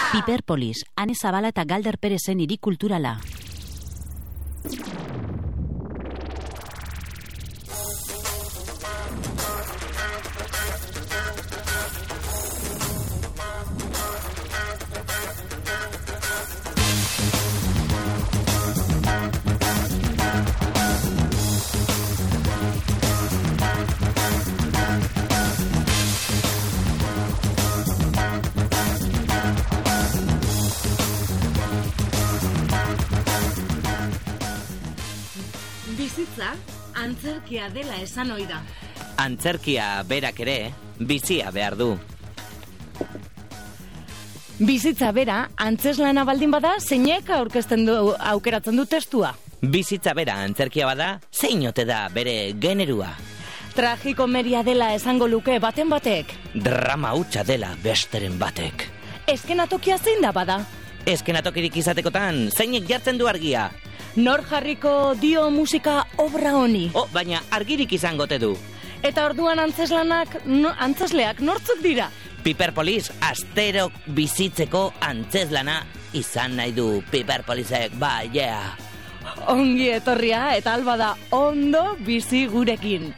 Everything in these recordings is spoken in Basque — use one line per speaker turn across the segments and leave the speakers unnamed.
Piperpolis, Ane Zabala eta Galder Perezen hiri kulturala.
Bizitza, antzerkia dela esan ohi da.
Antzerkia berak ere, bizia behar du.
Bizitza bera, antzeslana baldin bada, zeinek aukeratzen du testua.
Bizitza bera antzerkia bada, zein ote da bere generua.
Tragikomeria dela esango luke baten batek.
Drama hutsa dela besteren batek.
Eskenatokia zein da bada?
Eskenatokirik izatekotan, zeinek jartzen du argia.
Nor jarriko dio musika obra honi?
Baina argirik izangote du.
Eta orduan antzesleak nortzuk dira?
Piperpolis, astero bizitzeko antzeslana izan nahi du Piperpolisek, yeah.
Ongi etorria eta albada ondo bizi gurekin.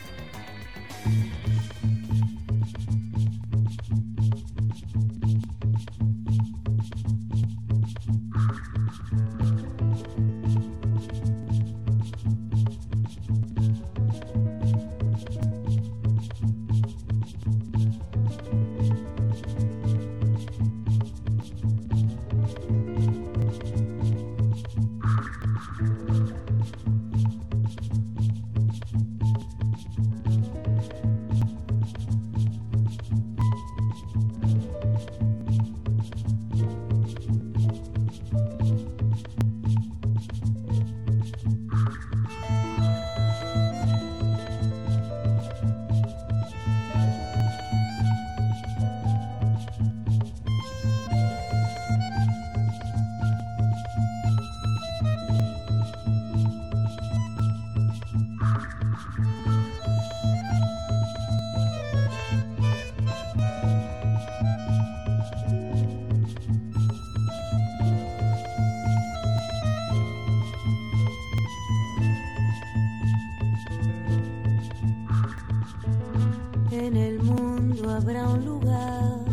En el mundo habrá un lugar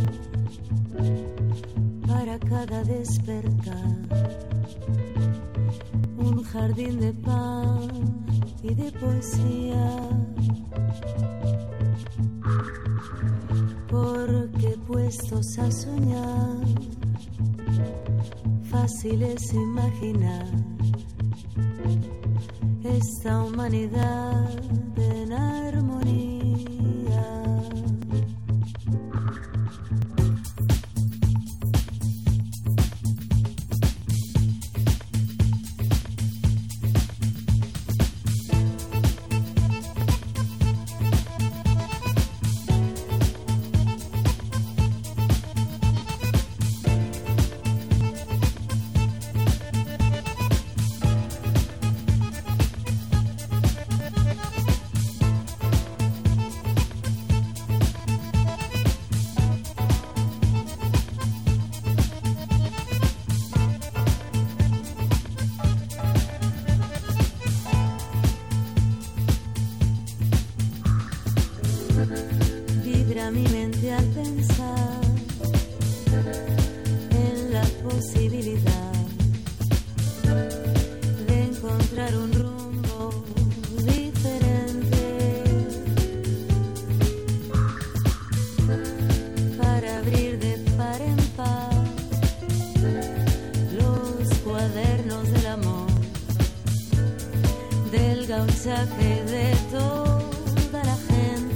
para cada despertar, un jardín de pan y de poesía, porque puestos a soñar, fácil es imaginar esta humanidad en armonía. Vibra mi mente al pensar en la posibilidad de encontrar un rumbo diferente para abrir de par en par los cuadernos del amor, del gauchaje de toda la gente.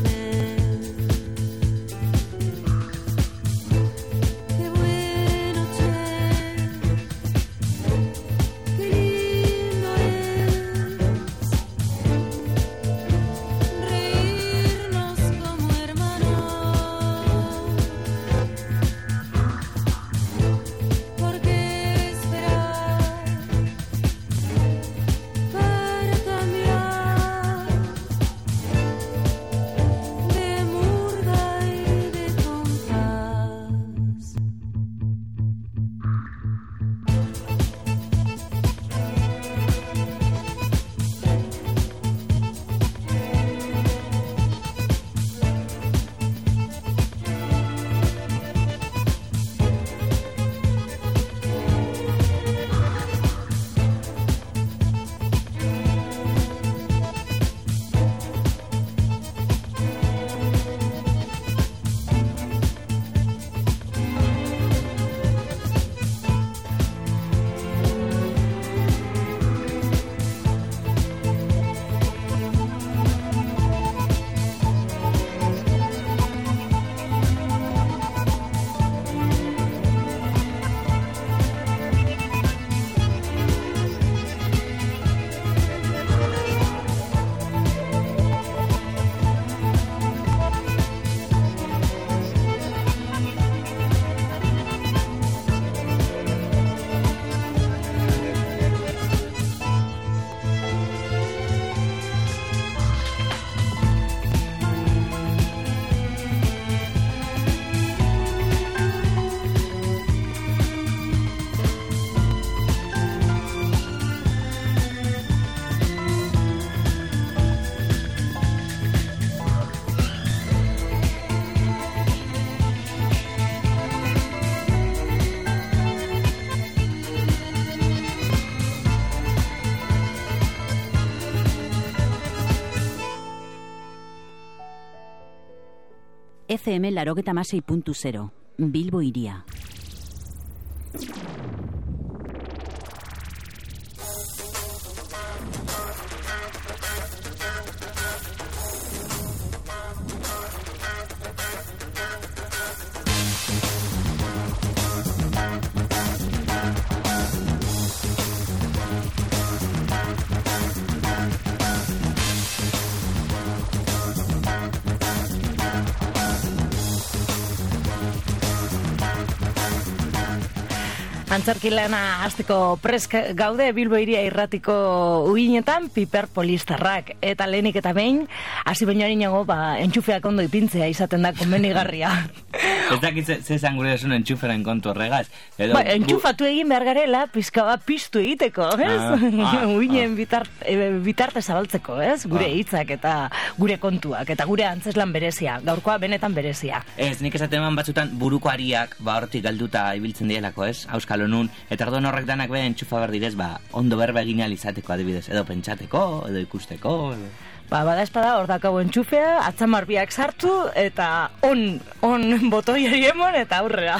FM 96.0, Bilbo Hiria.
Antzerki lana hasteko presk gaude Bilbo Hiria irratiko uinetan Piper Polistarrak. Eta lehenik eta behin, hasi baino harinago, entxufeak ondo ipintzea izaten da komenigarria.
Ez dakit ze esan gure desun entxuferen kontu horregaz.
Entxufatu egin behar garela, pizka bat piztu egiteko, ez? Uinen bitarte zabaltzeko, ez? Gure hitzak eta gure kontuak, eta gure antzeslan berezia. Gaurkoa benetan berezia.
Ez, nik esaten eman batzutan buruko ariak, hortik galduta ibiltzen dielako, ez? Auskalo nun, eta orduan horrek danak be entxufa berdidez, ondo berba egin alizateko adibidez, edo pentsateko, edo ikusteko, edo...
Bada espada, hor dakau entxufea, atzamarbiak sartu, eta on botoiari emon, eta aurrera.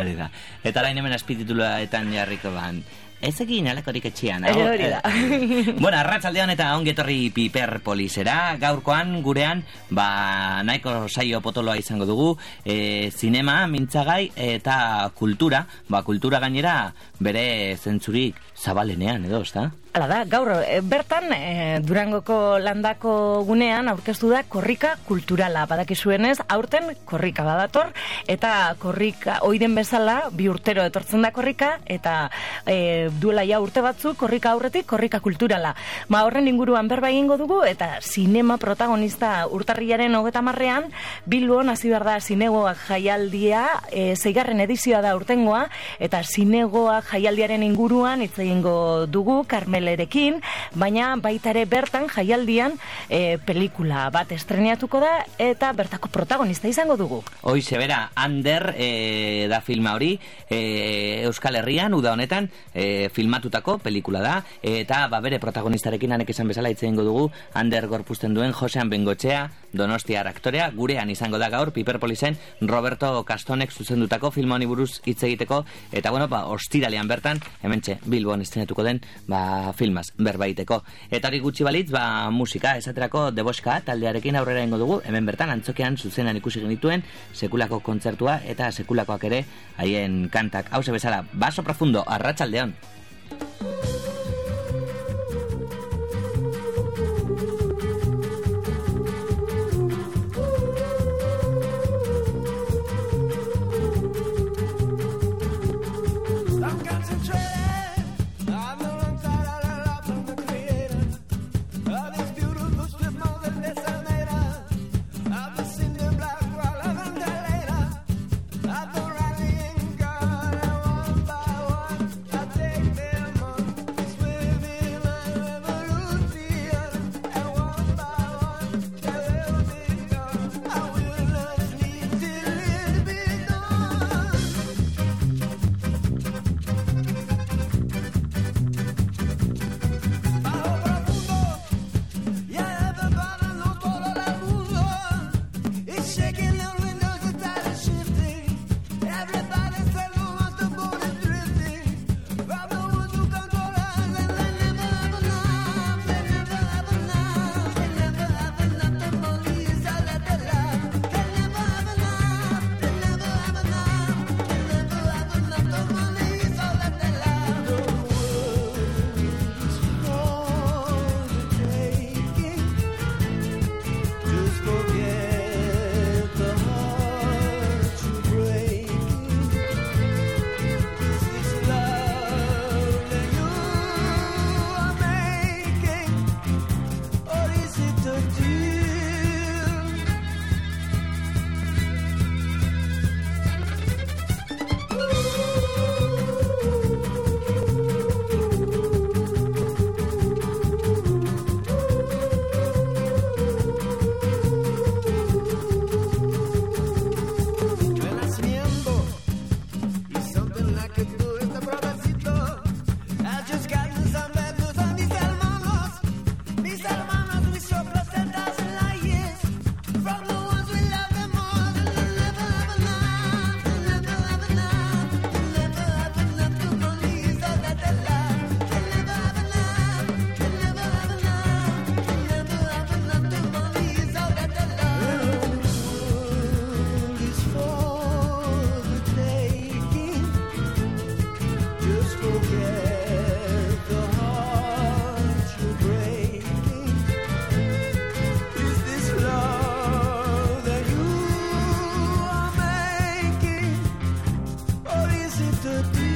Eta lain hemen azpitituluetan jarriko ez egin alakorik etxean.
Hori da.
Bueno, arratsaldean eta ongetorri Piper Polisera. Gaurkoan gurean, nahiko saio potoloa izango dugu, zinema, mintzagai eta kultura. Kultura gainera bere zentzurik zabalenean, edo, ezta?
Hala da, gaur bertan Durangoko landako gunean aurkeztu da korrika kulturala. Badakizuenez, aurten korrika badator, eta korrika oiden bezala, 2 urtero etortzen da korrika, eta duela ja urte batzu korrika aurretik, korrika kulturala. Horren inguruan berba egingo dugu, eta zinema protagonista urtarrilaren 30ean, Bilbon hasi behar da zinegoak jaialdia, 6. edizioa da urtengoa, eta zinegoak jaialdiaren inguruan hitz egingo dugu, Carmelerekin, baina baita ere bertan jaialdian pelikula bat estreneatuko da, eta bertako protagonista izango dugu.
Hoize bera, Ander da filma hori, Euskal Herrian, uda honetan, filmatutako pelikula da, eta bere protagonistarekin hanek esan bezala hitz egingo dugu, Ander gorpuzten duen Josean Bengoetxea, Donostiar aktorea, gurean izango da gaur Piper Polisen Roberto Castonek zuzendutako filma honi buruz hitz egiteko, eta ostiralean bertan, hementxe Bilbon estrenatuko den, filmaz berbaiteko. Eta hori gutxi balitz, musika, esaterako Deboska taldearekin aurrera egingo dugu, hemen bertan antzokean zuzenan ikusi genituen sekulako kontzertua eta sekulakoak ere haien kantak. Hauze bezala, Baso Profundo, arratsaldeon.
te dire?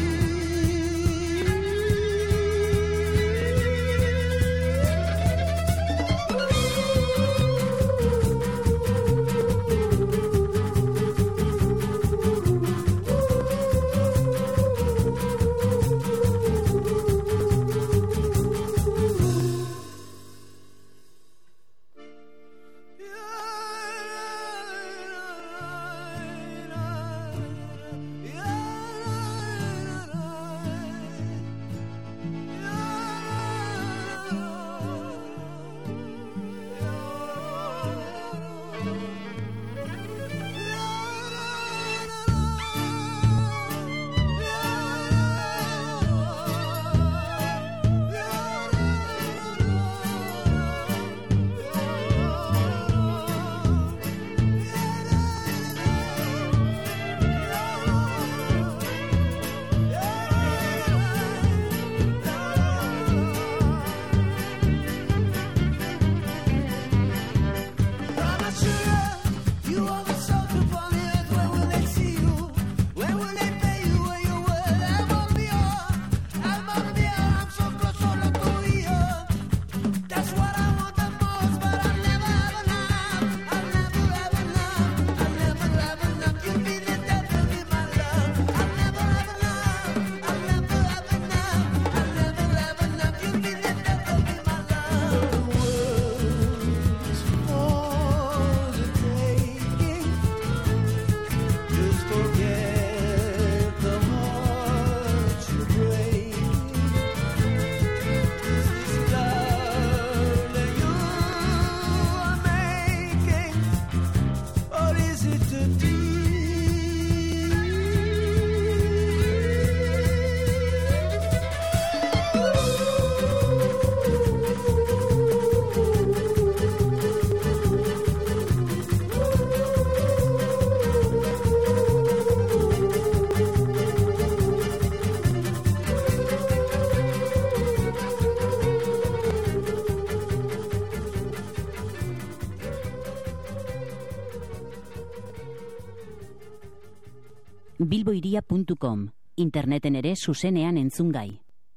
bilboiria.com, interneten ere zuzenean entzungai.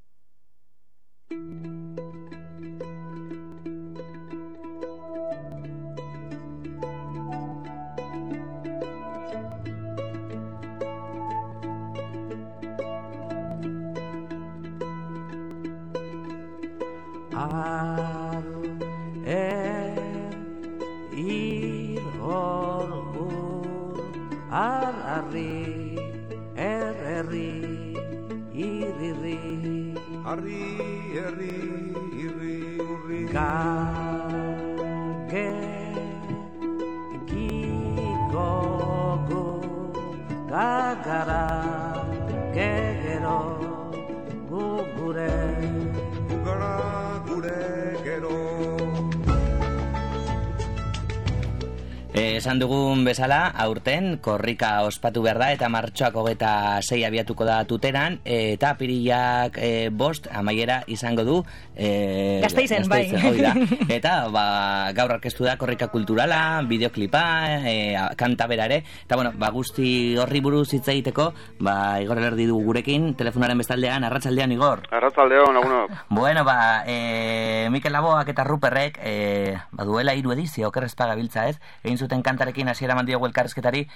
Esan dugun bezala, aurten korrika ospatu behar da eta martxoak 26 abiatuko da Tuteran eta apirilak 5 amaiera izango du
Gasteizen, bai.
Da. Eta gaur aurkeztu da korrika kulturala, bideoklipa, kanta bera ere, eta bueno, guzti horri buruz hitz egiteko, Igor Elerdi du gurekin, telefonaren bestaldean. Arratsaldean, Igor.
Arratsaldeon, lagunok.
Bueno, Mikel Laboak eta Ruperrek duela 3 edizio okerrezpa gabiltza, ez? Egin zuten kantarekin hasiera eman diogu elkarrizketari,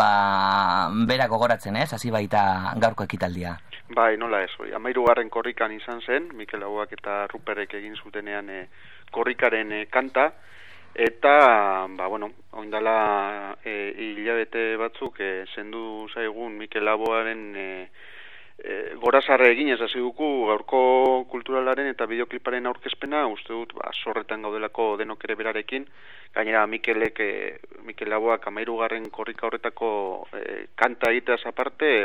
bera gogoratzen, ez? Hasi baita gaurko ekitaldia.
Bai, nola ez, 13. korrikan izan zen, Mikel Laboak eta Ruperrek egin zutenean korrikaren kanta, eta, oindala hilabete batzuk zendu zaigun Mikel Laboaren gorazarre egin ez hasi dugu gaurko kulturalaren eta bideokliparen aurkezpena, uste dut zorretan gaudelako denok ere berarekin. Gainera Mikel Laboak 13. korrika horretako kanta egiteaz aparte,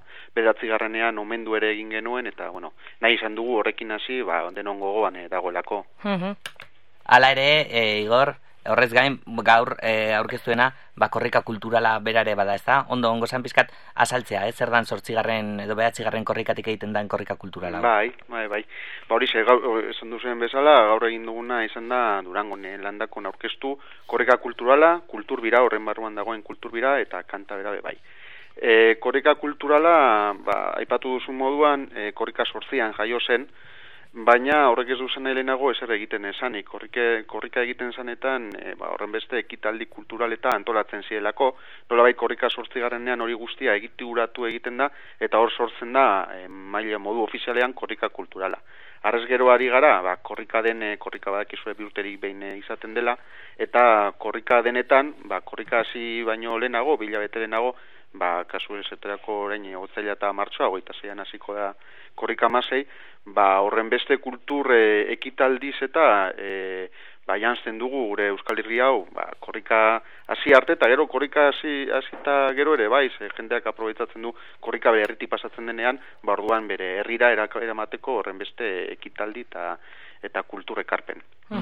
9. omendu ere egin genuen, eta nahi izan dugu horrekin hasi, denon gogoan dagoelako.
Hala ere, Igor, horrez gain, gaur aurkeztuena, korrika kulturala berare bada, ez da? Ongo zan pizkat azaltzea, zer dan 8. edo 9. korrikatik egiten den korrika kulturala.
Bai. Horixe, esan duzen bezala, gaur egin duguna izan da Durangon landakon aurkeztu korrika kulturala, kulturbira, horren barruan dagoen kulturbira, eta kanta bera bai. Korrika kulturala, aipatu duzun moduan, korrika 8an jaio zen, baina horrek ez duzen helenago ezer egiten esanik. Korrika egiten zanetan, horren beste ekitaldi kultural eta antolatzen zielako, nolabait korrika 8 hori guztia egituratu egiten da, eta hor sortzen da maila modu ofizialean korrika kulturala. Arrez gero ari gara, korrika badakizue bi urterik behin izaten dela, eta korrika denetan, korrika hasi baino lehenago, bilabete lehenago, kasu ezeterako orain otsaila eta martxoa, 26an hasiko da korrika 16, horren beste kultur ekitaldiz eta janzten dugu gure Euskal Herri hau, korrika hasi arte eta gero korrika hasi eta gero ere jendeak aprobetsatzen du korrika bere herritik pasatzen denean, orduan bere herrira eramateko horren beste ekitaldi eta kultur ekarpen.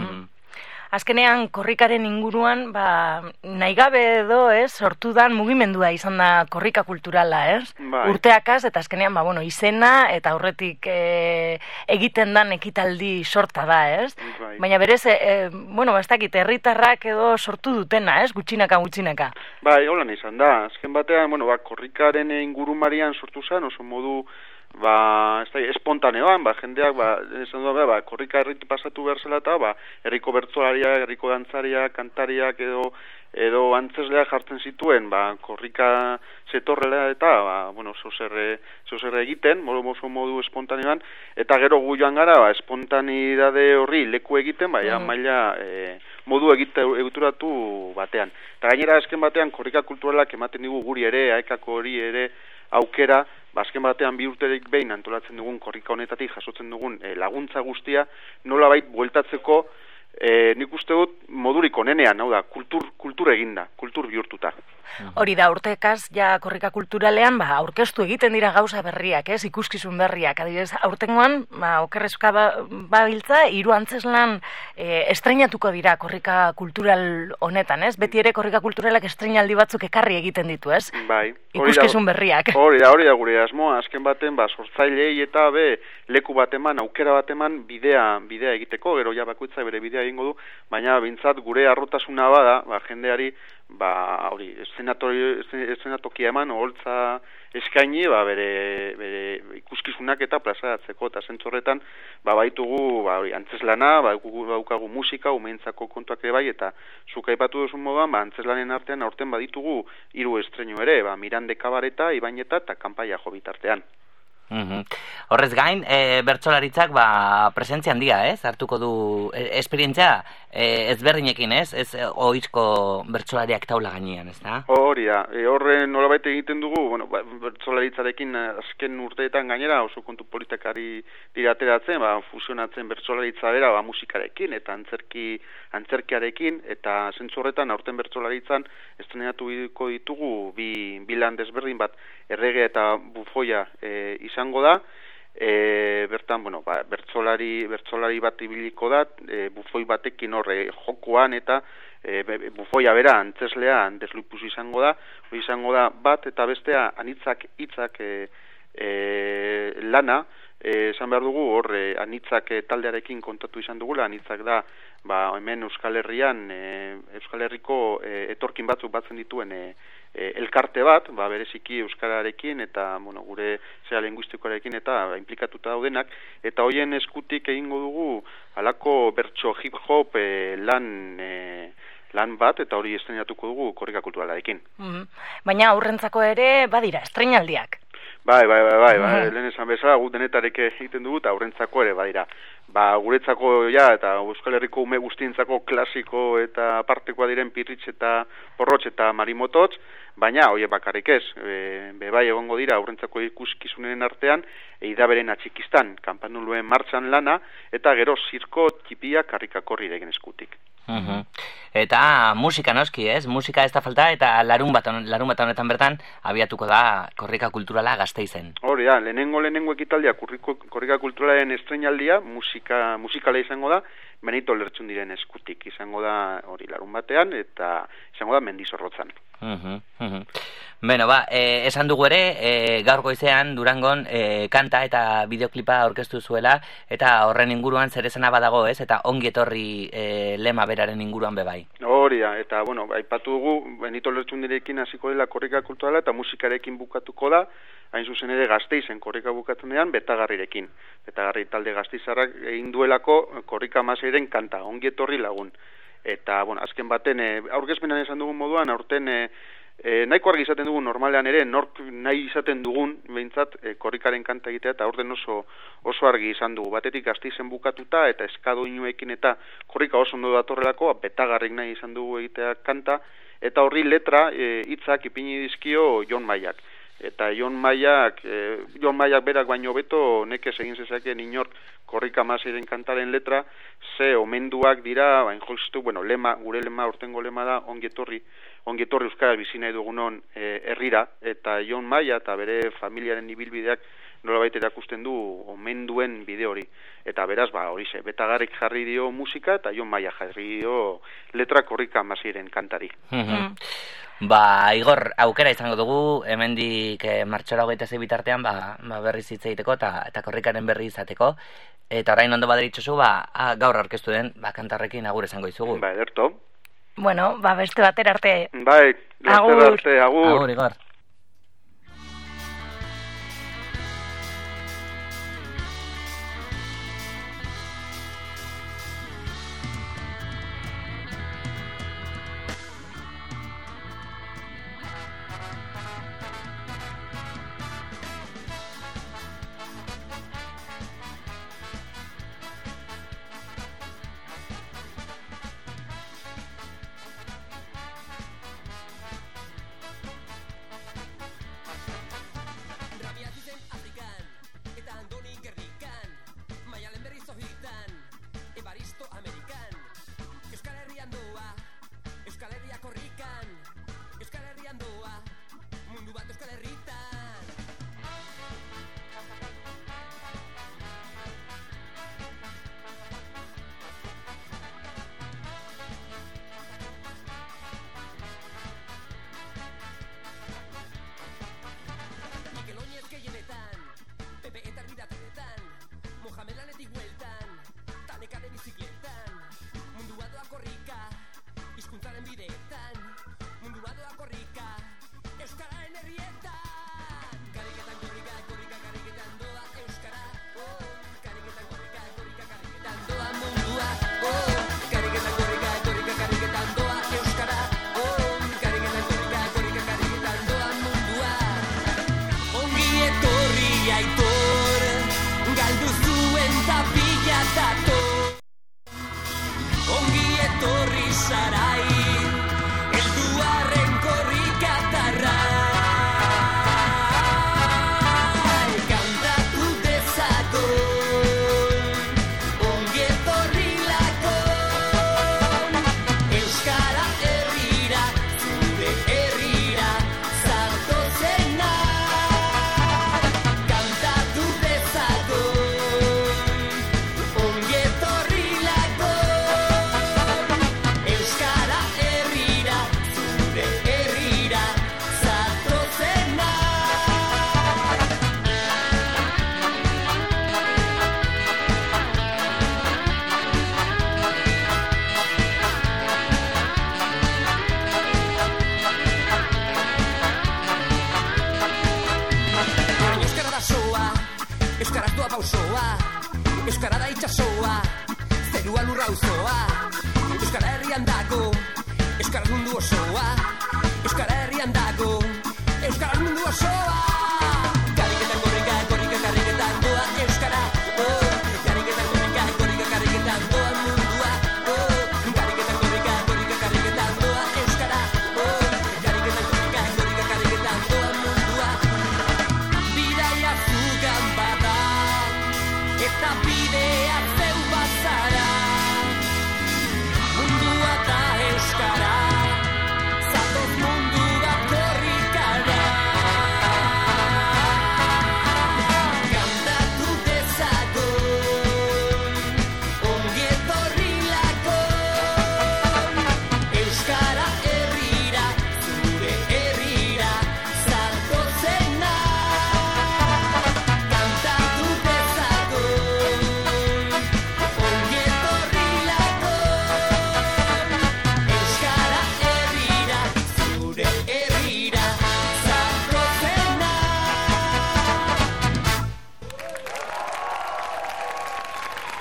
Azkenean, korrikaren inguruan, nahi gabe edo, sortu dan mugimendua izan da korrika kulturala, urteakaz, eta azkenean, izena, eta aurretik egiten dan ekitaldi sorta da, Baina berez, ez dakit, herritarrak edo sortu dutena, gutxinaka.
Holan izan da, azken batean, korrikaren ingurumarian sortu zen, oso modu, espontaneoan, jendeak, esan du, korrika herritik pasatu behar zela eta, herriko bertsolariak, herriko dantzariak, kantariak edo antzesleak jartzen zituen, korrika zetorrela eta, zozer egiten, modu espontaneoan, eta gero gu joan gara, espontanidade horri leku egiten, maila modu egituratu batean. Eta gainera, azken batean, korrika kulturalak ematen digu guri ere, aekako hori ere aukera, azken batean 2 urterik behin antolatzen dugun korrika honetatik jasotzen dugun laguntza guztia, nolabait bueltatzeko, nik uste dut modurik onenean, hau da, kultur eginda, kultur bihurtuta.
Hori da, urtekaz, korrika kulturalean, aurkeztu egiten dira gauza berriak, ikuskizun berriak. Adibidez, aurtengoan, okerrezka babiltza, 3 antzeslan estreinatuko dira korrika kultural honetan, Beti ere korrika kulturalak estreinaldi batzuk ekarri egiten ditu,
Bai.
Ikuskizun berriak.
Hori da gure asmoa, azken baten, sortzailei eta leku bat eman, aukera bat eman, bidea egiteko, gero bakoitza bere bidea egingo du, baina bintzat gure arrotasuna bada, jendeari, hori, eszenatokia eman, oholtza eskaini, bere ikuskizunak eta plazaratzeko, eta zentzorretan, baitugu, antzeslana, baukagu musika, umeentzako kontuak ere bai, eta zuk aipatu duzun moduan, antzeslanen artean aurten baditugu 3 estreinu ere, Mirande Kabareta, Ibaineta eta Kanpaia jo bitartean.
Horrez gain, bertsolaritzak presentzia handia, hartuko du esperientzia ezberdinekin, ez ohizko bertsolariak taula gainean, ez da?
Hori da, horren nolabait egiten dugu, bertsolaritzarekin azken urteetan gainera oso kontu politikari dira ateratzen, fusionatzen bertsolaritza bera musikarekin eta antzerkiarekin, eta zentzu horretan aurten bertsolaritzan estrenatuko ditugu bi lan desberdin bat, errege eta bufoia izango da, bertan, bertsolari bat ibiliko da, bufoi batekin horre jokoan eta bufoia bera antzeslean deslupuz izango da, hori izango da bat eta bestea anitzak hitzak lana, esan behar dugu hor anitzak taldearekin kontatu izan dugula, anitzak da hemen Euskal Herrian, Euskal Herriko etorkin batzuk batzen dituen elkarte bat, bereziki euskararekin eta gure zera linguistikoarekin eta implikatuta daudenak, eta hoien eskutik egingo dugu halako bertso hip-hop lan bat, eta hori estrenatuko dugu korrika kulturalarekin.
Baina aurrentzako ere badira estreinaldiak.
Bai, lehen esan bezala, gu denetarek egiten dugu, eta aurrentzako ere badira. Guretzako eta Euskal Herriko ume guztientzako klasiko eta apartekoa diren Pirritx eta Porrotx eta Marimototx, baina horiek bakarrik ez, bai egongo dira aurrentzako ikuskizunen artean, Eidaberen atxikistan, kanpanuluen martxan lana, eta gero zirko txipia karrikakorri degen eskutik.
Eta musika noski, musika ez da falta, eta larun bat honetan bertan abiatuko da korrika kulturala Gasteizen.
Hori da, lehenengo ekitaldia korrika kulturalaren estreinaldia musikala izango da, Benito Lertxundiren eskutik izango da hori larun batean, eta izango da Mendizorrotzan.
Bueno, esan dugu ere, gaur goizean Durangon kanta eta bideoklipa aurkeztu zuela, eta horren inguruan zer esana badago, ez? Eta ongi etorri lema beraren inguruan bebai.
Hori da, eta, bueno, aipatu dugu, Benito Lertxundirekin hasiko dela korrika kulturala, eta musikarekin bukatuko da, hain zuzen ere Gasteizen korrika bukatzenean, Betagarrirekin. Betagarri talde gasteizarrak egin duelako korrika maseiren kanta, ongi etorri lagun. Eta, bueno, azken baten, aurkezpenan esan dugun moduan, aurten nahiko argi izaten dugun normalean ere, nork nahi izaten dugun, behintzat, korrikaren kanta egitea, eta aurten oso argi izan dugu. Batetik Gasteizen bukatuta, eta eskadoinuekin eta korrika oso ondo datorrelako, Betagarrik nahi izan dugu egitea kanta, eta horri letra hitzak ipini dizkio Jon Maiak. Eta Jon Maiak berak baino beto nekez egin zezakeen inork korrika maseiren kantaren letra, ze omenduak dira, bain justu, bueno, gure lema, urtengo lema da, ongi etorri euskaraz bizi nahi dugunon herrira, eta Jon Maia eta bere familiaren ibilbideak nolabait erakusten du omenduen bide hori. Eta beraz, horixe, Betagarrik jarri dio musika, eta Jon Maia jarri dio letra korrika maseiren kantari.
Igor, aukera izango dugu, hemendik martxora 26 bitartean, berriz hitz egiteko eta korrikaren berri izateko. Eta orain ondo baderitxozu, gaur aurkeztu den, kantarrekin agur esango izugu.
Ederto.
Bueno, beste batera arte.
Laster arte, agur.
Agur, Igor.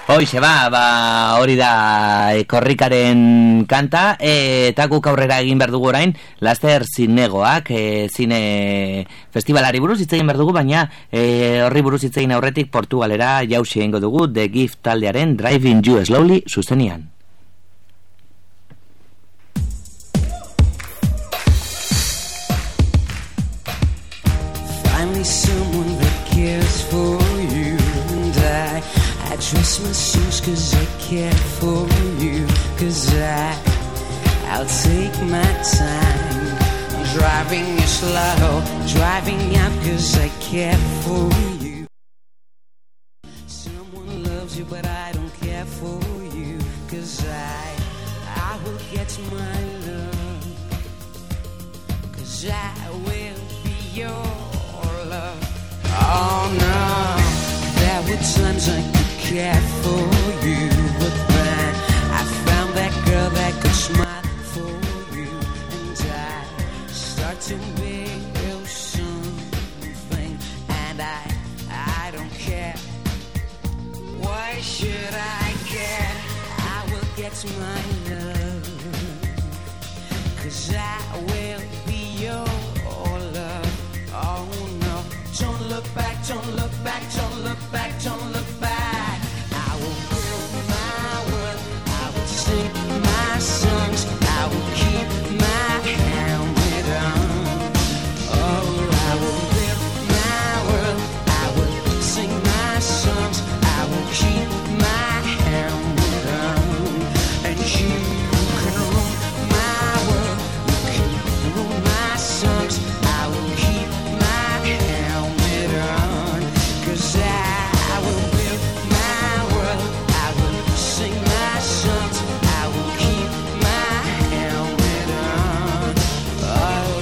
Hoxe, hori da korrikaren kanta, eta guk aurrera egin behar dugu orain, Laster zinegoak, zine festivalari buruz hitz egin behar dugu, baina horri buruz hitz egin aurretik Portugalera jausi egingo dugu, The Gift taldearen Driving You Slowly zuzenian.
Find me someone that cares for you, and I dress my shoes 'cause I care for you, 'cause I'll take my time. I'm driving you slow, driving out 'cause I care for you. Someone loves you but I don't care for you, 'cause I will get my love, 'cause I will be your love. Oh no, there were times I could care for you, but then I found that girl that could smile for you, and I start to feel something, and I don't care. Why should I care? I will get my love, 'cause I will be your love. Oh no, don't look back, don't look back, don't look back, don't look back. I will build my world, I will sing my songs, I will keep my helmet on. Oh, I will build my world, I will sing my songs, I will keep my helmet on. And you can rule my world, you can rule my songs, I will keep my helmet on. 'Cause I will build my world, I will sing my songs, I will keep my helmet on. Oh,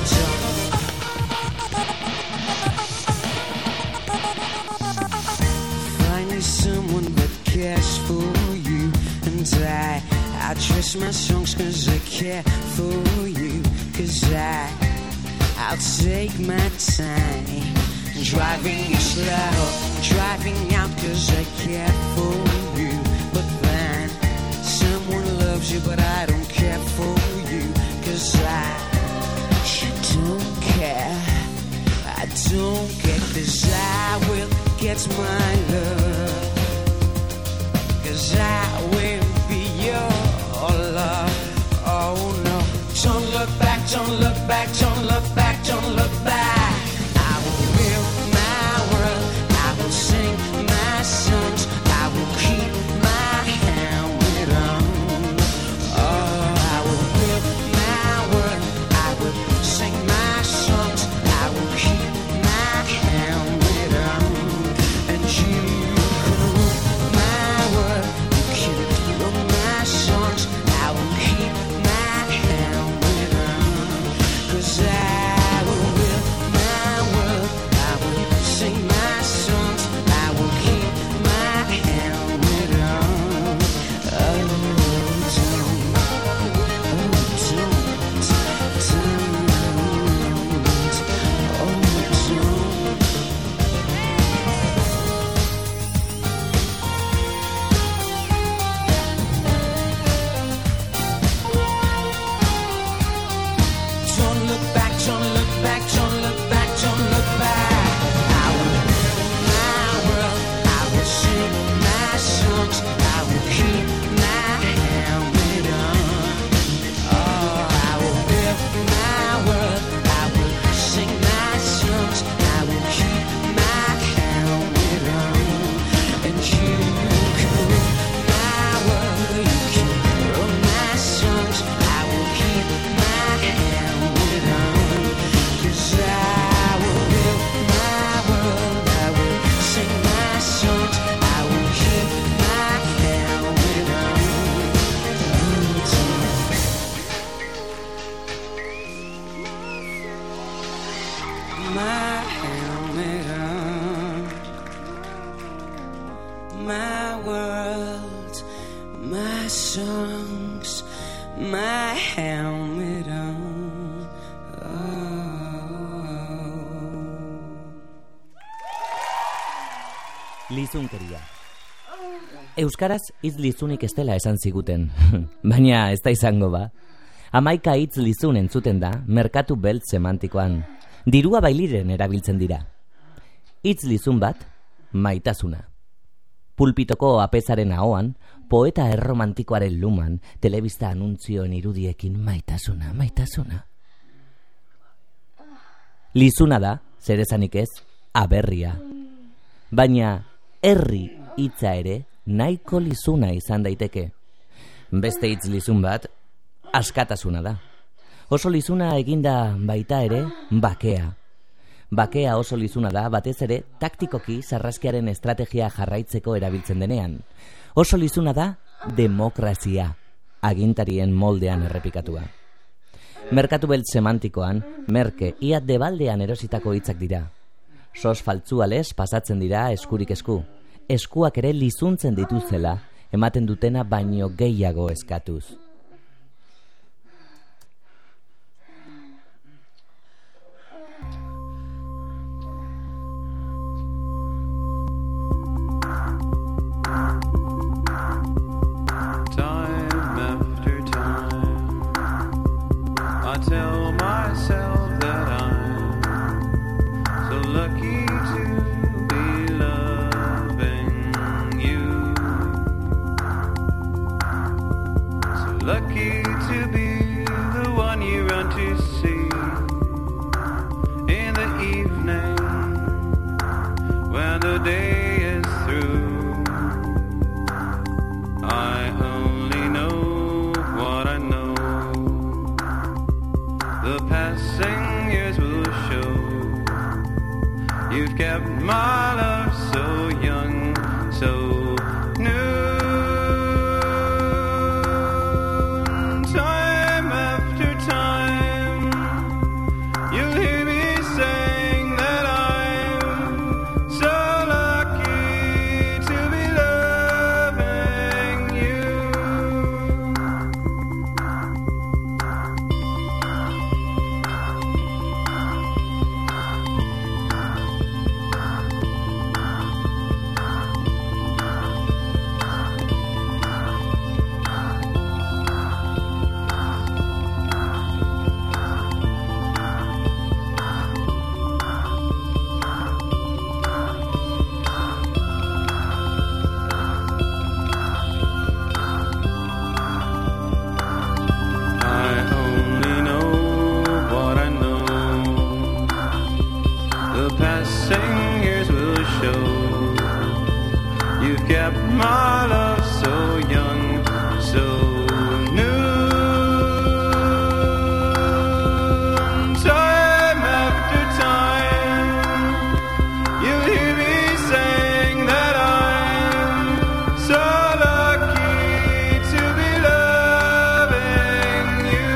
find me someone that cares for you, and I dress my songs 'cause I care for you, 'cause I'll take my time, driving you slow, driving out 'cause I care for you, but then someone loves you but I don't care for you, 'cause I don't care, I don't care, 'cause I will get my love, 'cause I will be your love. Oh no, don't look back, don't look back, don't look back, don't look back. I will build my world, I will sing my songs, I will keep my helmet on. Oh, I will build my world, I will sing my songs, I will keep my helmet on. And you can rule my world, you can rule my songs, I will keep my helmet on. 'Cause I will build my world, I will sing my songs, I will keep my helmet on. Oh, don't look back, don't look back, don't look back, don't look back. I will build my world, I will sing my songs, I will keep my helmet on. Oh, I will build my world, I will sing my songs, I will keep my helmet on. And you can rule my world, you can rule my songs, I will keep my helmet on. 'Cause I will build my world, I will sing my songs, I will keep my helmet on. My helmet on. My world, my songs, my helmet on.
Lizunkeria. Euskaraz hitz lizunik ez dela esan ziguten, baina ez da izango ba. 11 hitz lizun entzuten da merkatu beltz semantikoan. Dirua bailiren erabiltzen dira. Hitz lizun bat, maitasuna. Pulpitoko apezaren ahoan, poeta erromantikoaren luman, telebista anuntzioen irudiekin maitasuna. Lizuna da, zer esanik ez, aberria. Baina, herri hitza ere, nahiko lizuna izan daiteke. Beste hitz lizun bat, askatasuna da. Oso lizuna eginda baita ere, bakea. Bakea oso lizuna da, batez ere, taktikoki sarraskiaren estrategia jarraitzeko erabiltzen denean. Oso lizuna da, demokrazia, agintarien moldean errepikatua. Merkatu beltz semantikoan, merke, ia debaldean erositako hitzak dira. Sos faltzualez pasatzen dira eskurik esku. Eskuak ere lizuntzen dituzela, ematen dutena baino gehiago eskatuz.
I tell myself that I'm so lucky to be loving you, so lucky to be the one you run to see in the evening when the day is through. I only know what I know. The passing years will show you've kept my love so young, so new. Time after time, you'll hear me saying that I'm so lucky to be loving you. You've kept my love so young, so new. Time after time, you'll hear me saying that I'm so lucky to be loving you.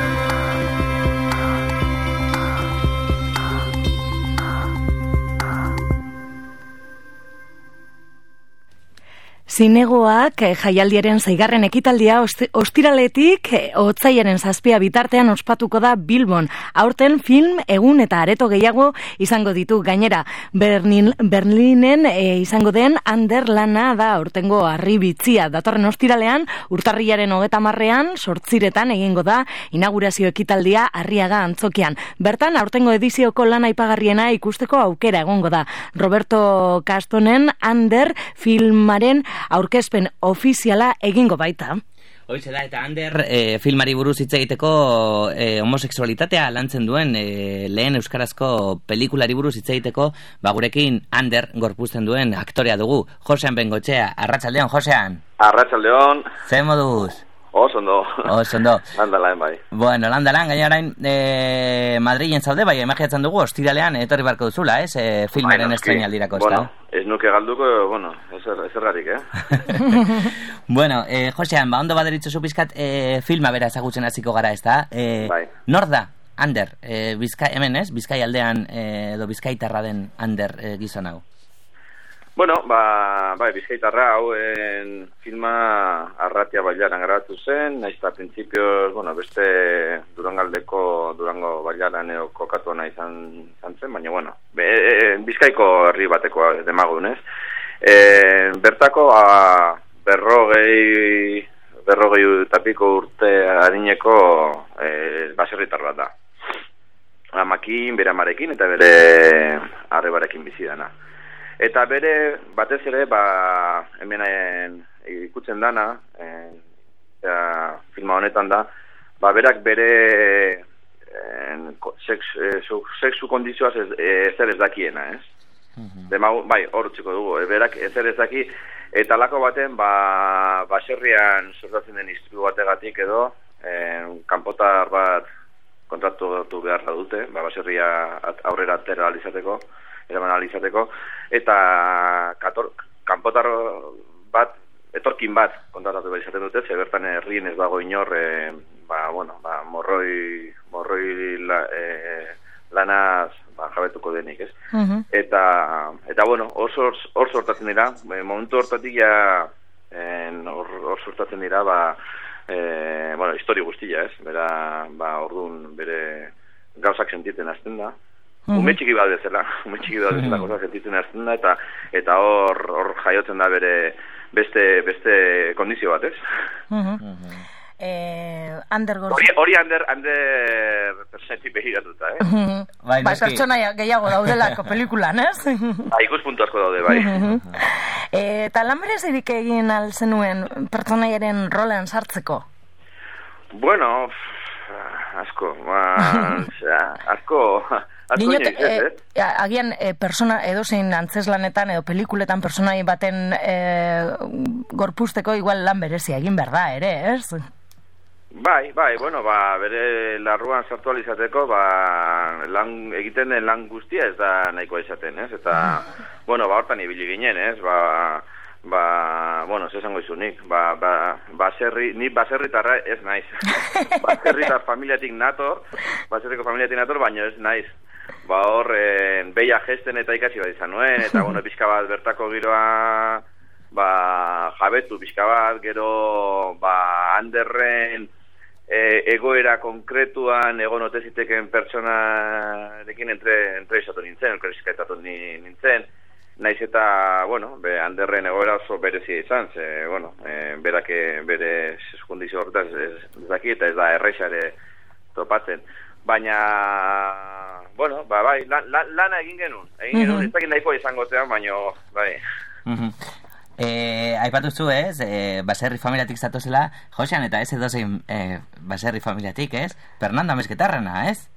Zinegoak jaialdiaren 6. ekitaldia ostiraletik otsailaren 7 bitartean ospatuko da Bilbon. Aurten film, egun eta areto gehiago izango ditu. Gainera, Berlinen izango den Ander lana da aurtengo harribitzia. Datorren ostiralean, urtarrilaren 30ean, 8 egingo da inaugurazio ekitaldia Arriaga antzokian. Bertan, aurtengo edizioko lana aipagarriena ikusteko aukera egongo da. Roberto Castonen Ander filmaren aurkezpen ofiziala egingo baita.
Hoize da, eta Ander filmari buruz hitz egiteko homosexualitatea lantzen duen lehen euskarazko pelikulari buruz hitz egiteko, gurekin Ander gorpuzten duen aktorea dugu. Josean Bengoetxea, arratsaldeon, Josean.
Arratsaldeon.
Ze moduz?
Osondo. Landalan bai.
Bueno, landalan, gaina orain Madrilen zaude, bai, imagiatzen dugu, ostiralean etorri barko duzula, filmaren estreinaldirako, ez da?
Ez nuke galduko, ezergarik,
Bueno, Josean, ondo baderitzu pizkat filma bera ezagutzen hasiko gara, ez da?
Bai.
Nor da, Ander, hemen ez? Bizkai aldean, edo bizkaitarra den Ander gizon hau?
Bueno, bai, bizkaitarra hauen filma Arratia Bailaran grabatu zen, naiz eta printzipioz, beste Durango Bailaran kokatuana izan zen, baina, Bizkaiko herri bateko demagun, ez? Bertako, berrogei tapiko urte adineko baserritar bat da. Amakin, bere amarekin eta bere arrebarekin bizi dana. Eta bere, batez ere, hemen ikutzen dana, filma honetan da, berak bere sexu kondizioaz ezer ez dakiena, ez? Bai, hor utziko dugu, berak ezer ez daki, eta lako baten, baserrian sortatzen den istripu bategatik edo, kanpotar bat kontratu beharra dute, baserria aurrera atera alizateko, eraman alizateko, eta kanpotar bat, etorkin bat kontratatu behar izaten dute, ze bertan herrien ez dago inor, morroi lanaz jabetuko denik, ez? Eta bueno, hor sortatzen dira, momentu hortatik ja, hor sortatzen dira, histori guztia, ez? Bera, orduan bere gauzak sentitzen hasten da. Ume txiki bat bezala, gauzak sentitzen hasten da, eta hor jaiotzen da bere beste kondizio bat, ez?
Ander Gorz.
Hori Ander persentik behiratuta,
Bai, pertsona gehiago daudelako pelikulan, ez?
Ikuspuntu asko daude, bai.
Eta lan berezirik egin alzenuen pertsonaiaren rolean sartzeko?
Bueno, asko
agian persona edozein antzeslanetan edo pelikuletan personai baten gorpuzteko igual lan berezia egin behar da, ere, ez?
Bai, bere larruan sartu alizateko, egiten den lan guztia ez da nahikoa izaten, ez? Eta, hortan ibili ginen, ez? Zesango izunik, ni baserritarra ez naiz. Baserritar familiatik nator, baina ez naiz. Hor, beia gesten eta ikasi bat izan nuen, eta, pixka bat bertako giroa, jabetu pixka bat, gero, Anderren egoera konkretuan egon oteziteken pertsonarekin entrevistatu nintzen, elkarrizketatu nintzen, naiz eta, Anderren egoera oso berezia izan, berak bere kondizio horretaz ez daki eta ez da errexare topatzen. Baina, bai, lana egin genuen, ez dakit nahiko izango zean, baina, bai.
Aipatu zu, ez? Baserri familiatik zatozela, Josean, eta ez edozein baserri familiatik, ez? Fernando Amezketarrena, ez?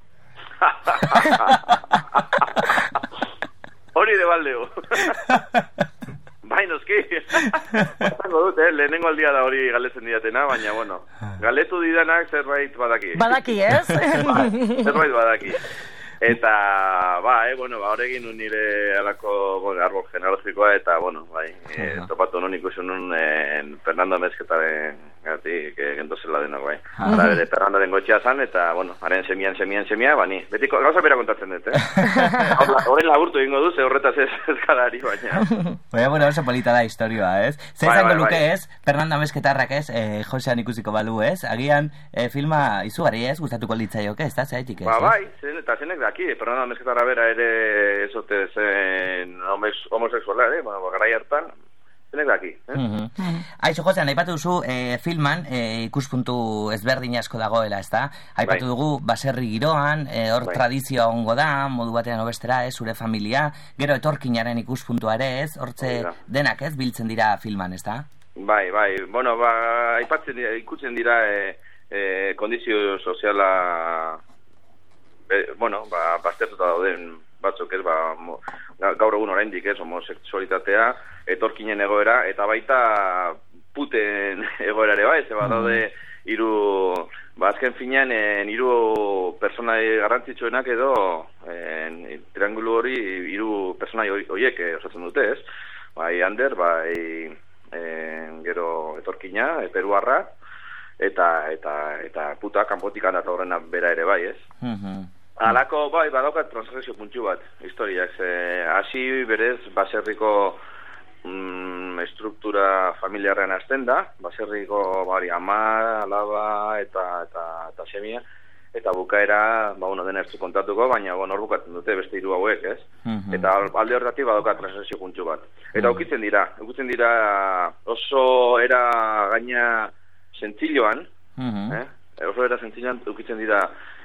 Hori de baldeo. Bai, noski. Zango dut, lehenengo aldia da hori galetzen didatena, baina, galetu didanak zerbait badaki.
Badaki, ez?
Zerbait badaki. Eta, horregin nun nire alako arbol genealogikoa, eta, topatu non ikusi nun Fernando Amezketaren gatik gentozela denak, bai. Eta bere Fernandoren gotxea zan, eta, haren semian, bani, betiko gauza bera kontatzen dut, Horren laburtu egingo du, ze horretaz ez galari, baina.
Oso polita da historioa, ez? Zer zango luke, ez? Fernando Amezketarrak, ez? Josean ikusiko balu, ez? Agian filma izugarri, ez? Gustatuko litzaioke, ez da? Zaitik, ez?
Bai, eta zenek daki, Fernando Amezketarra bera ere ezote zen homosexuala, garai hartan, zenek daki,
Aixo, Josean, aipatu duzu filman ikuspuntu ezberdin asko dagoela, ez da? Aipatu dugu baserri giroan, hor tradizioa ongo da, modu batean obestera, zure familia, gero etorkinaren ikuspuntua ere, ez? Hortze denak, ez? Biltzen dira filman, ez da?
Bai, aipatzen ikutzen dira kondizio soziala baztertuta dauden batzuk, ez, gaur egun oraindik, ez, homosexualitatea, etorkinen egoera, eta baita puten egoera ere bai, zeba daude azken finean, hiru personai garrantzitsuenak edo, triangulu hori, hiru personai horiek osatzen dute, ez, bai Ander, bai gero etorkina, peruarra, eta puta kanpotik handata horrena bera ere bai, ez. Alako, badaukat transgresio puntxu bat, historiak, hasi berez baserriko estruktura familiarrean hasten da, baserriko ama, alaba eta semia, eta bukaera, dena ez kontatuko, baina, hor bukatzen dute beste 3 hauek, ez? Eta alde horretatik badoka transakzio puntxu bat. Eta ukitzen dira oso era gaina zentziloan, oso era zentziloan ukitzen dira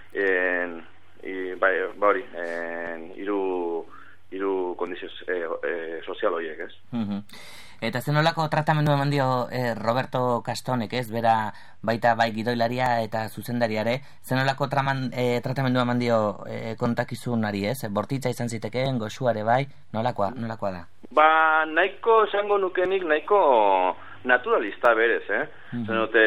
hiru kondizio sozial horiek, ez?
Eta zenolako tratamendu eman dio Roberto Castonek, ez? Bera baita bai gidoilaria eta zuzendariare, zenolako tratamendu eman dio kontakizunari, ez? Bortitza izan zitekeen, goxuare bai, nolakoa da?
Nahiko esango nukenik, nahiko naturalista berez, Zenote,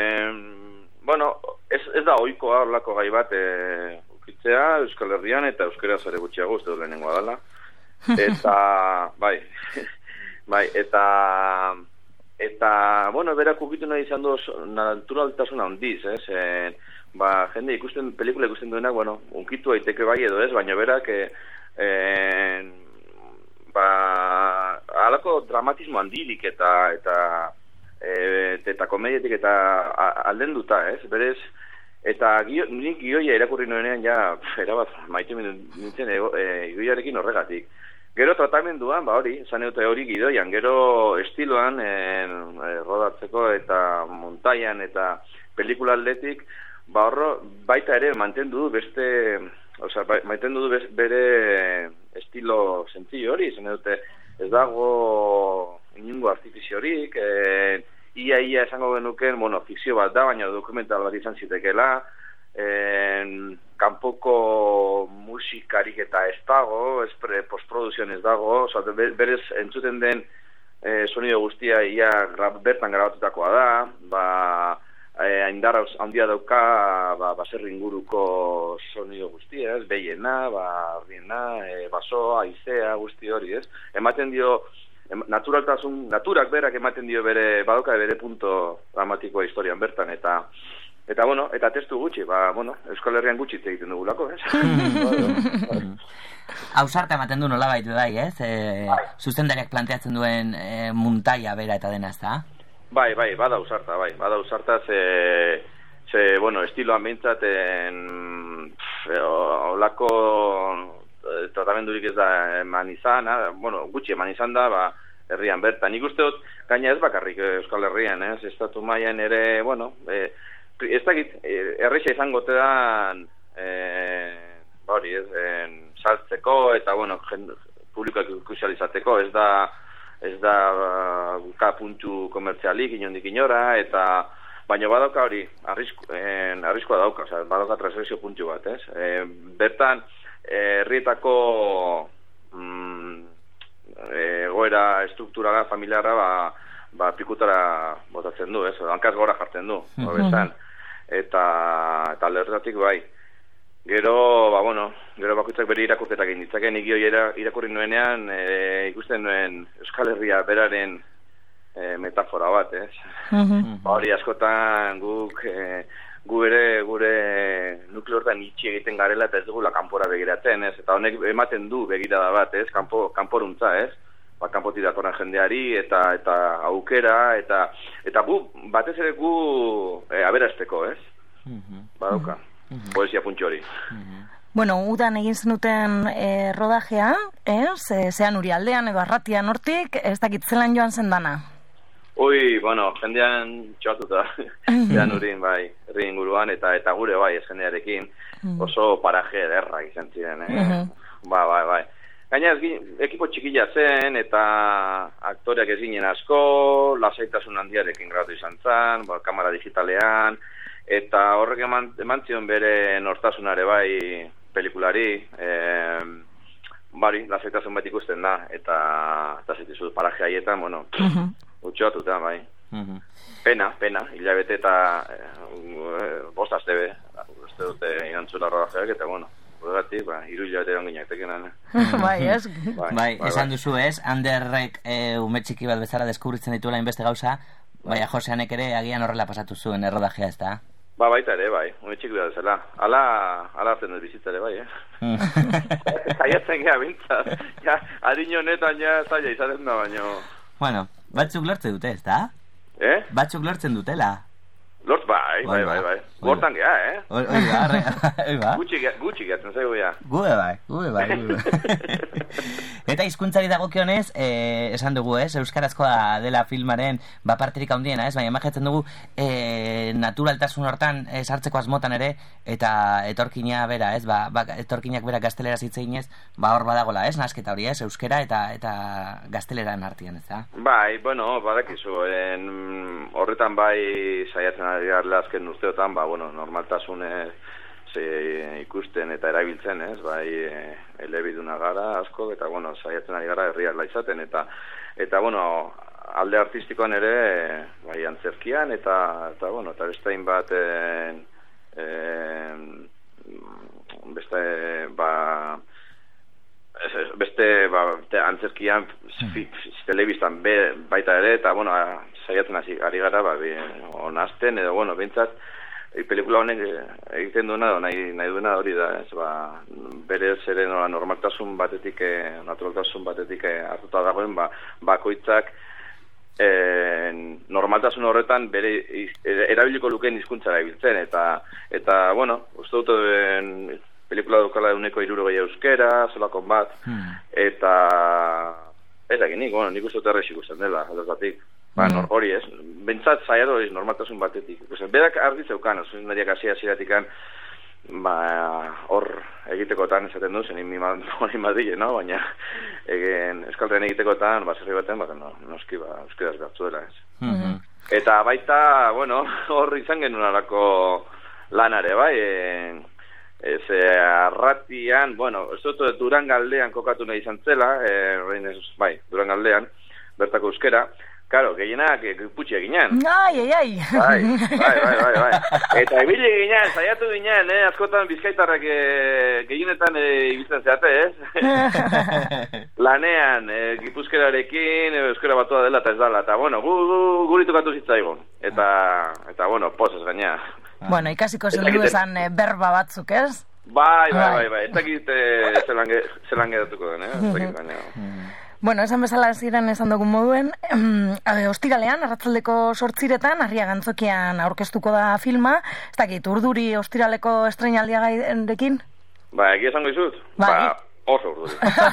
ez da ohikoa horlako gai bat ukitzea Euskal Herrian eta euskaraz ere gutxiago uste dut lehenengoa dela. Eta, eta, berak ukitu nahi izan du naturaltasuna handiz, jende pelikula ikusten duenak, unkitu aiteke bai edo ez, baina berak, halako dramatismo handilik eta komedietik eta aldenduta, ez, berez, eta nik gioia irakurri nuenean erabat maite nintzen gioiarekin horregatik. Gero tratamenduan, esan dute hori gidoian, gero estiloan rodatzeko eta montaian eta pelikula atletik, baita ere mantendu du bere estilo sentzio hori, esan dute ez dago inungo artifiziorik, ia esango genuken, fikzio bat da, baina dokumental bat izan zitekeela, kanpoko musikarik eta ez dago, postproduzioan ez dago, berez entzuten den sonido guztia ia bertan grabatutakoa da, indar handia dauka baserri inguruko sonido guztia, ez, behiena, arriena, basoa, haizea, guzti hori, ez. Ematen dio, naturak berak ematen dio badoka bere punto dramatikoa historian bertan, eta testu gutxi, Euskal Herrian gutxi egiten dugulako, ez?
Ausarta ematen du nolabait bai, ez? Zuzendariak planteatzen duen muntaia bera eta dena, ez da?
Bai, bada ausarta, estiloan beintzaten olako tratamendurik ez da eman izan, gutxi eman izan da, herrian bertan. Nik uste dut, gaina ez bakarrik Euskal Herrian, ez? Estatu mailan ere, ez dakit, erreixa izango tedan saltzeko eta, publikoak ikusializateko, ez da puntu komertzialik inondik inora, eta baina badauka hori, arriskoa dauka, badauka transakzio puntu bat, ez? Bertan, herrietako egoera estrukturala, familiarra, pikutara botatzen du, ez? Hankaz gora jartzen du, eta aldertatik bai. Gero bakoitzak bere irakurketak egin ditzaken, nik irakurri nuenean, ikusten nuen Euskal Herria beraren metafora bat, ez? Hori askotan gu ere gure nukleo hortan itxi egiten garela eta ez dugula kanpora begiratzen, ez? Eta honek ematen du begirada bat, ez? Kanporuntza, ez? Kanpotik datorren jendeari eta aukera eta gu batez ere gu aberasteko, ez? Badauka. Poesia puntxo hori.
Udan egin zenuten rodajea, zean Urialdean edo Arratian hortik, ez dakit zelan joan zen dana?
Jendean txoatuta, zean Urin, bai, herri inguruan, eta gure, bai, jendearekin, oso paraje ederra izan ziren, bai. Gaina ekipo txikila zen, eta aktoreak ez ginen asko, lasaitasun handiarekin grabatu izan zen, kamera digitalean, eta horrek eman zion bere nortasunare bai pelikulari, lasaitasun bat ikusten da, eta zitizu paraje haietan, utxoatuta, bai. Pena, hilabete eta 5 aste uste dute irantzula rodajeak, eta horregatik, 3 hilabete egon gineak tekenan.
Bai, esan duzu ez, Anderrek ume txiki bat bezala deskubritzen dituela inbeste gauza, baina Joseanek ere agian horrela pasatu zuen errodajea, ez da?
Baita ere, bai, ume txiki bat bezala. Ala hartzen dut bizitza ere, bai, Zaiatzen geha bintzat. Adin honetan zaila izaten da, baina...
batzuk lortzen dute, ez da? Batzuk lortzen dutela.
Bai. Gortan gea,
Hoi ba.
Gutxi gehatzen zaigu ja.
Gue bai. Eta hizkuntzari dagokionez, esan dugu, euskarazkoa dela filmaren baparterik handiena, baina imagitzen dugu naturaltasun hortan sartzeko asmotan ere, eta etorkina bera, etorkinak bera gazteleraz hitz eginez, hor badagola, nasketa hori, euskera eta gazteleran artean, ez da?
Bai, bueno, badakizu, horretan bai saiatzen ari garela azken urteotan, normaltasunez ikusten eta erabiltzen, bai elebiduna gara asko, eta saiatzen ari gara herriarla izaten, eta alde artistikoan ere bai antzerkian, eta bestein bat beste antzerkian telebistan baita ere, eta saiatzen ari gara onazten, edo behintzat pelikula honek egiten duena, nahi duena hori da, bere zere normaltasun batetik, naturaltasun batetik hartuta dagoen, bakoitzak normaltasun horretan bere erabiliko lukeen hizkuntza erabiltzen, eta uste dut pelikula dukala 160 euskera, solakon bat, eta nik uste dut errez ikusten dela, aldatik. Hori ez, bentsat zaiatu hori normaltasun batetik. Berak argi zeukan, nariak hasieratik hor egitekotan esaten du, zen hori madile, baina eskaltean egitekotan, baserri baten, noski, euskaraz gartzu dela ez. Eta baita, hor izan genuen alako lanare, bai, arratian, ez dut Durangaldean kokatu nahi izan zela, Durangaldean, bertako euskera, Karo, gehienak putxia ginen.
Ai.
Bai. Eta ibili ginen, saiatu ginen, askotan bizkaitarrak gehienetan ibiltzen zeate, Lanean, gipuzkerarekin, euskera batua dela eta ez dala, eta guri tokatu zitzaigun. Eta pozaz gaina.
Ikasiko zendu esan berba batzuk, ez?
Bai. Ez dakit zelan geratuko den, ez dakit gaina.
Esan bezala ziren esan dugun moduen, ostiralean, arratzaldeko 8:00 Arriagantzokian aurkeztuko da filma, ez dakit, urduri ostiraleko estreinaldia gairekin?
Egia esango izut? Oso urduri.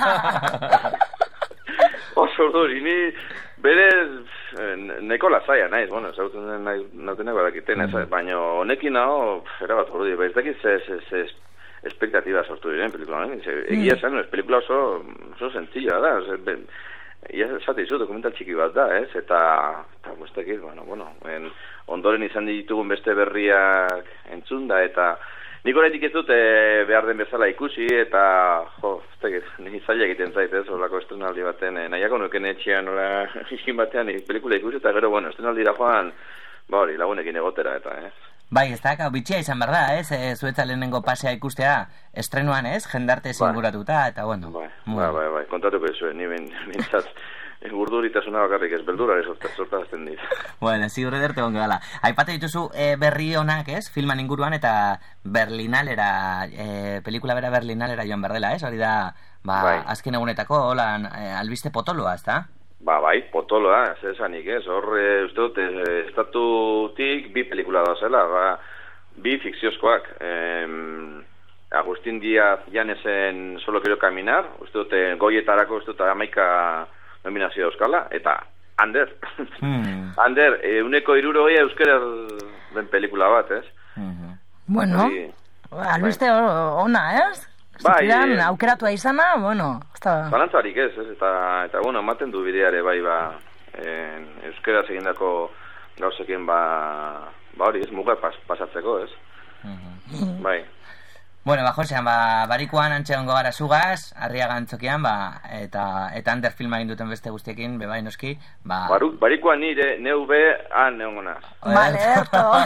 Oso urduri, ni berez neko lasaia naiz, ezagutzen nautenek badakiten, baina honekin nago, erabat urduri, ez dakit espektatiba sortu diren pelikula, egia esan, pelikula oso sencilla da, esate izu, dokumental txiki bat da, eta bestekit, ondoren izan ditugun beste berriak entzunda, eta nik horretik ez dut behar den bezala ikusi, eta nik zaila egiten zait, horrelako estrenaldi baten, nahiako nuken etxean, izkin batean, pelikula ikusi, eta gero, estrenaldira joan, lagunekin egotera, eta,
Bai, ez da, bitxia izan behar da, zuetza lehenengo pasea ikustea estrenuan, jendarte zinguratuta, eta
Bai, kontatuko ez zuen, ni bintzat urduritasuna bakarrik ez, beldurare sortazten dit.
Ziur ederte onge gala. Aipate dituzu berri honak, filman inguruan, eta Berlinalera, pelikula bera Berlinalera joan berdela, hori da, azken egunetako, albiste potoloa, ez da?
Bai, potoloa, zesanik, hor, uste dut, estatutik bi pelikula da zela, bi fikziozkoak. Agustín Díaz Llanesen Solo Quiero Caminar, uste dut, goietarako, uste dut, 11 nominazio euskala, eta Ander. Ander, 160 euskera den pelikula bat,
albiste ona, Zikiran, aukeratua izana,
Zalantzarik ez, eta ematen du bideare euskera egindako gauzekin hori ez, muga pasatzeko, ez? Bai.
Josean, barikuan antxegongo gara zugaz, Arriagantzokian, eta Ander filma egin duten beste guztiekin, bebai noski,
Barikuan nire, neube, neongo naz.
Vale, erto.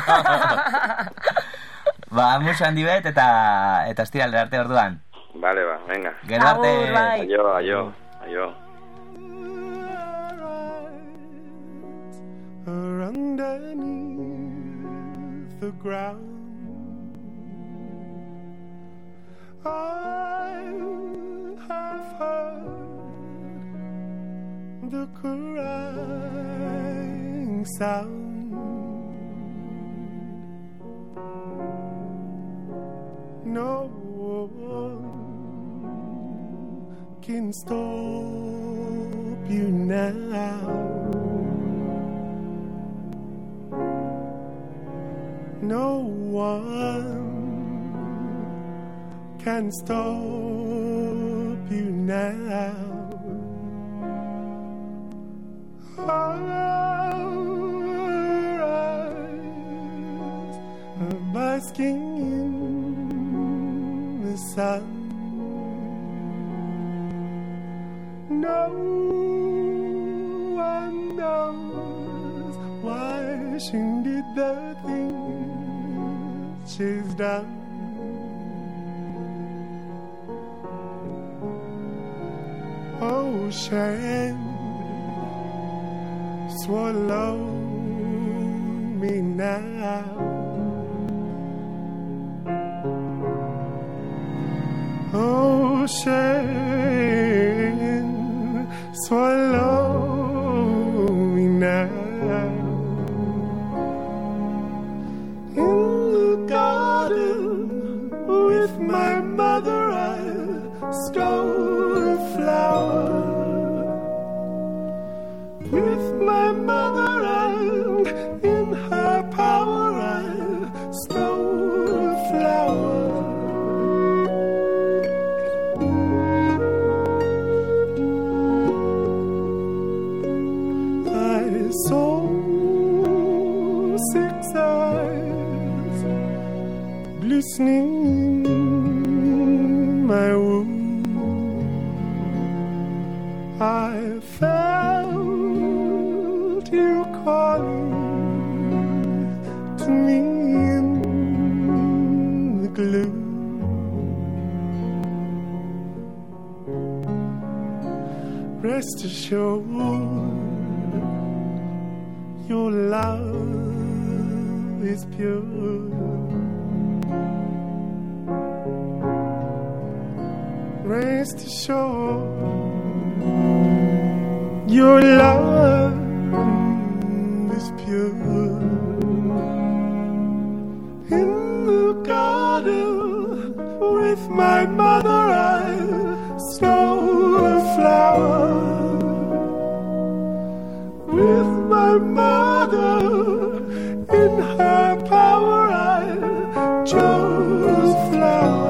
Mucho handi bet, eta estiralde arte orduan.
Vale, venga.
Gero arte.
Aio.
Underneath the ground I have heard the crying sound
No one can stop you now. No one can stop you now. Our eyes are basking in the sun. No one knows why she did the things she's done. Ocean, swallow me now. Ocean, swallow me now. In the garden with my mother I stole a flower. With my mother and in her power I stole a flower. I saw 6 eyes glistening in my womb. I felt you calling to me in the gloom. Rest assured, your love is pure. Rest assured, your love is pure. In the garden with my mother I stole a flower. With my mother in her power I chose flower.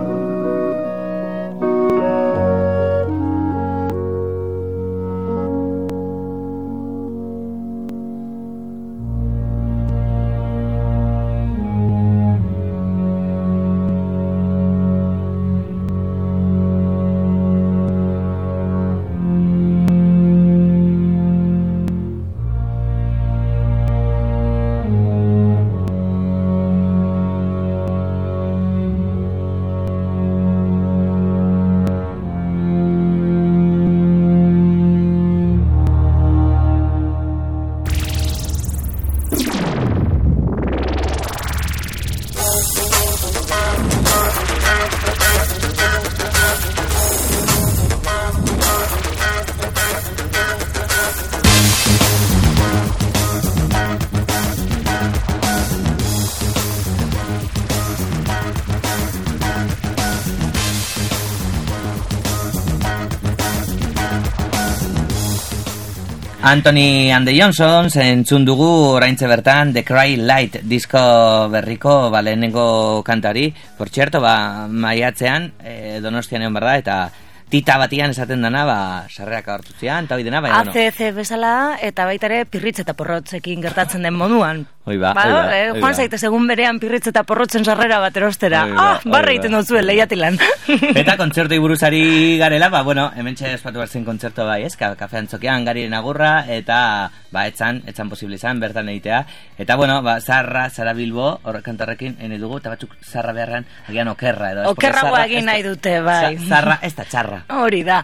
Anthony and the Johnsons entzun dugu oraintze bertan The Cry Light disko berriko lehenengo kantari. Por cierto, maiatzean Donostian egon berda eta tita batian esaten dana, sarrerak agertu zian, eta hori dena, baina bueno.
ACC bezala, eta baita ere pirritz eta porrotzekin gertatzen den moduan. Joan zaite segun berean pirritz eta porrotzen sarrera bat erostera. Barra egiten duzuen lehiatilan.
Eta kontzertoi buruzari garela, bueno, hementxe espatu bertzen kontzerto bai, ez? Kafean txokian gariren agurra, eta etzan posible izan, bertan egitea. Eta bueno, Zara Bilbo, kantarrekin, ene dugu, eta batzuk Zarra beharrean, agian okerra edo.
Okerragoa egin nahi dute, bai.
Zarra ez da txarra.
Hori da,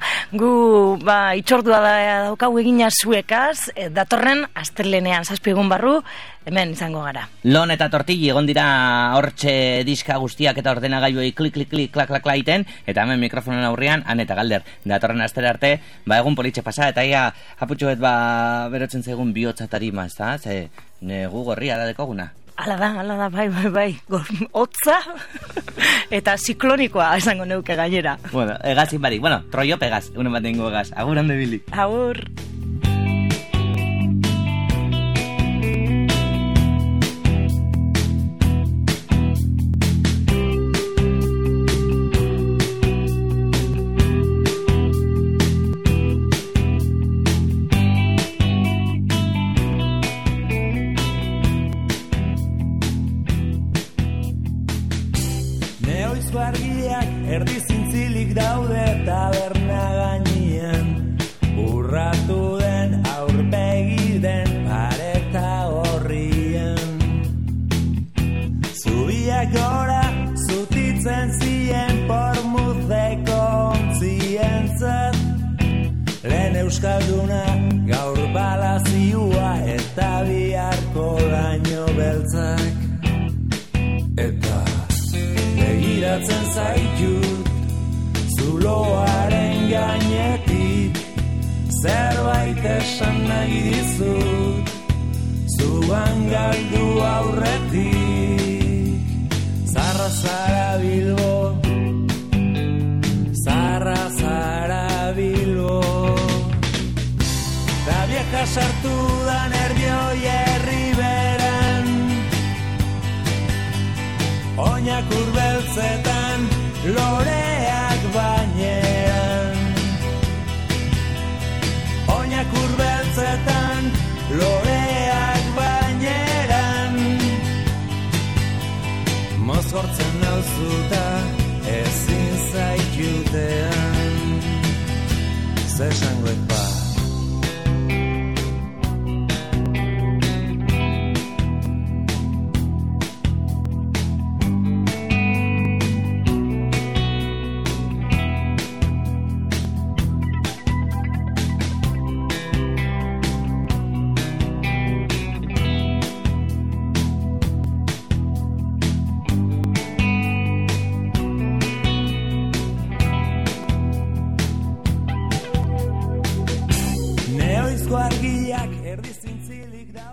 gu itxordua daukagu egina zuekaz, datorren astelenean 7 egun barru, hemen izango gara.
Lon eta tortilli egon dira hortxe diska guztiak eta ordenagailuei klik, klak, iten, eta hemen mikrofonen aurrian, Han eta Galder. Datorren astera arte, egun politxe pasa, eta ia aputxoet berotzen zaigun bihotza tarima, ez da? Ze gu gorria da dekoguna.
Ala da, bai. Hotza eta ziklonikoa esango neuke gainera.
Bueno, egazin barik. Bueno, troio pegaz, uno bat dengo egaz. Agur hande bilik.
Agur.
Argiak erdi zintzilik daude taberna gainean, urratu den aurpegi den pareta horrian. Zubiak gora zutitzen zien pormuzeko ontzientzat, lehen euskalduna gaur balazioa eta biharko laino beltzak. Eta begiratzen zaitut zuloaren gainetik, zerbait esan nahi dizut zugan galdu aurretik. Zarra zara Bilbo, zarra zara Bilbo, da vieja sartu da nervioi herriberan, oinak urbeltzetan, loreak bainean. Oinak urbeltzetan, loreak bainean. Mozgortzen nauzuta, ezin zaitutean. Zesangoek ba. Argiak erdi zintzilik da